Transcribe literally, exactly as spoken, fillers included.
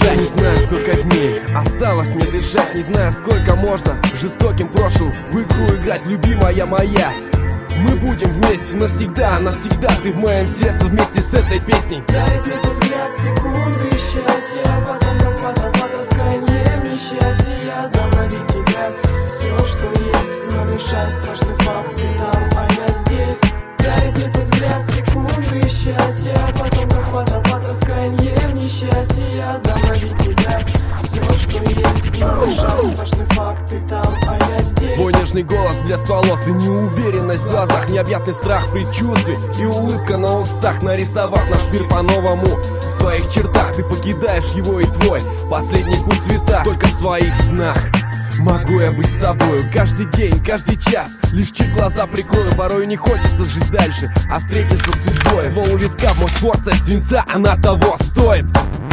Я не знаю, сколько дней осталось мне дышать, не знаю, сколько можно жестоким прошлым в игру играть, любимая моя. Мы будем вместе навсегда, навсегда ты в моем сердце вместе с этой песней. Дай этот взгляд, секунды счастья, потом как водопад раскаяние, несчастье. Я дам ловить тебя, все, что есть, но решать страшный факт, ты там, а я здесь. Дай этот взгляд, секунды счастья, потом как водопад раскаяние, несчастье. Я дам ловить тебя, все, что есть, но решать страшный факт, ты там, а я здесь. Твой нежный голос, блеск волос и неуверенность в глазах, необъятный страх предчувствий и улыбка на устах, нарисовав наш мир по-новому. В своих чертах ты покидаешь его, и твой последний путь света только в своих снах. Могу я быть с тобою каждый день, каждый час, лишь чуть глаза прикрою. Порой не хочется жить дальше, а встретиться с судьбой. Ствол у виска, может порция свинца, она того стоит.